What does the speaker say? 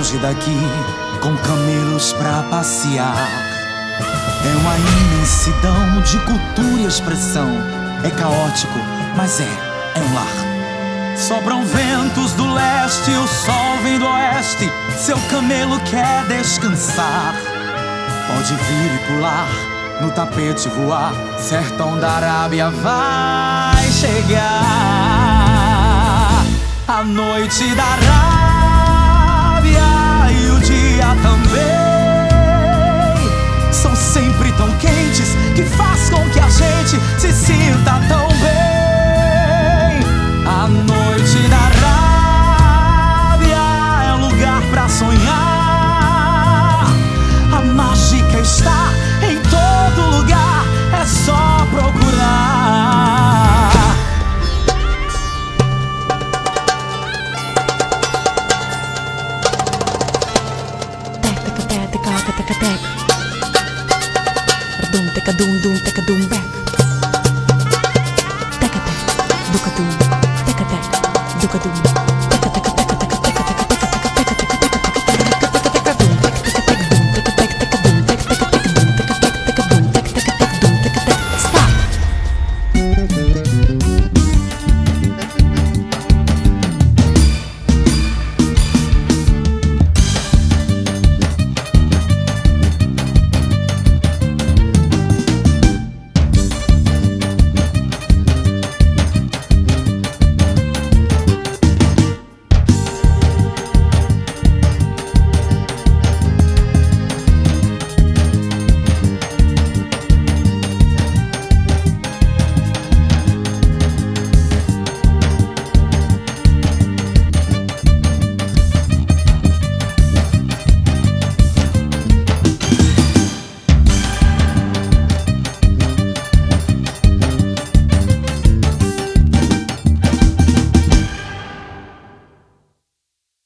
longe daqui, com camelos pra passear. É uma imensidão de cultura e expressão. É caótico, mas é um lar. Sopram ventos do leste, o sol vem do oeste. Seu camelo quer descansar. Pode vir e pular, no tapete voar. Sertão da Arábia vai chegar. A noite da Arábia e o dia também são sempre tão quentes, que faz com que a gente se sinta tão bem. A noite da Arábia é lugar pra sonhar. A mágica está em todo lugar, é só procurar. Teca dum dum teca dum back. Teca teca, duca dum, teca teca, duca dum.